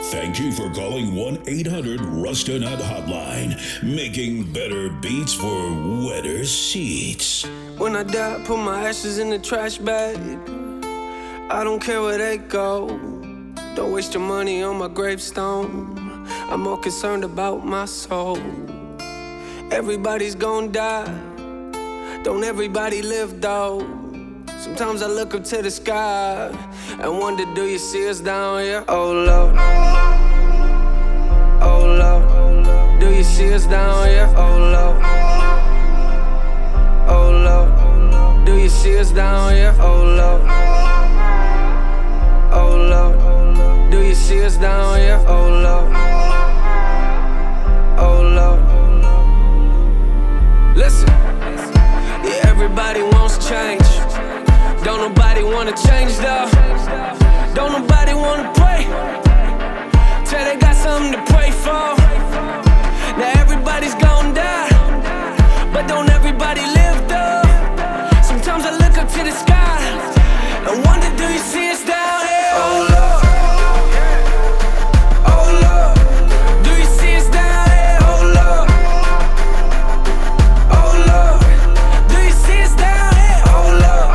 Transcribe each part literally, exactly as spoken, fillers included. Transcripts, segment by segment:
Thank you for calling one eight hundred Rust a Nut Hotline, making better beats for wetter seats. When I die, put my ashes in the trash bag. I don't care where they go. Don't waste your money on my gravestone. I'm more concerned about my soul. Everybody's gonna die. Don't everybody live though? Sometimes I look up to the sky and wonder, do you see us down here? Oh Lord, oh Lord, do you see us down here? Oh Lord, oh Lord, do you see us down here? Oh Lord, oh Lord, do you see us down here? Oh Lord, oh Lord. Listen, yeah, everybody wants change. Don't nobody wanna change though. Don't nobody wanna pray till they got something to pray for. Now everybody's gonna die, but don't everybody live though? Sometimes I look up to the sky and wonder, do you see us down here? Oh Lord, oh Lord, do you see us down here? Oh Lord, oh Lord, do you see us down here? Oh Lord,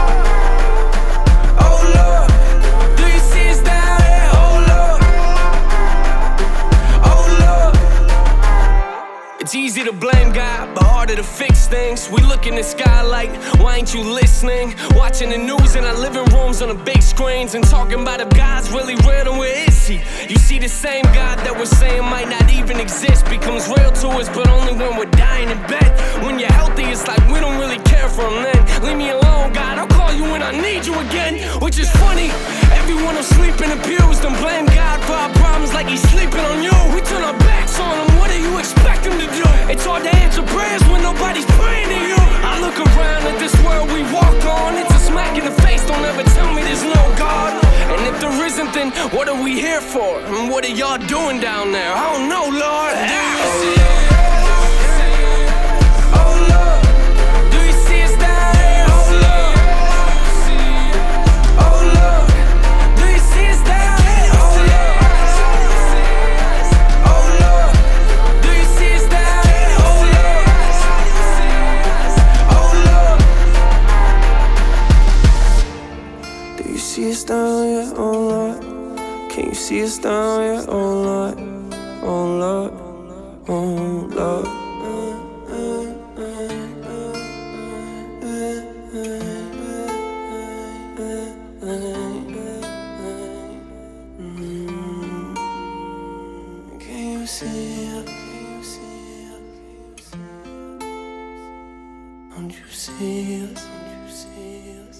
oh Lord, do you see us down here? Oh Lord, oh Lord. It's easy to blame God, but harder to fix things. We look in the sky like, why ain't you listening? Watching the news in our living rooms on the big screens and talking about if God's really real, then where is he? You see, the same God that we're saying might not even exist becomes real to us, but only when we're dying in bed. When you're healthy, it's like we don't really care for him then. Leave me alone, God, I'll call you when I need you again. Which is funny, everyone will sleep in the pews and blame God for our problems like he's sleeping on you. We turn our backs on him, what do you expect him to do? It's hard to answer prayers when nobody's praying to you. I look around at this world we walk on. It's a smack in the face, don't ever tell me there's no God. And if there isn't, then what are we here for? And what are y'all doing down there? I don't know, Lord. Do you see it? Oh Lord, do you see us down here? Oh Lord, oh Lord, do you see us down here? Oh Lord, oh Lord, do you see us down here? Oh Lord, oh Lord, do you see us down here? Oh Lord, can you see us down here? Oh Lord, oh Lord, oh Lord. Can you see it? Can you see it? Don't you see it? Don't you see it?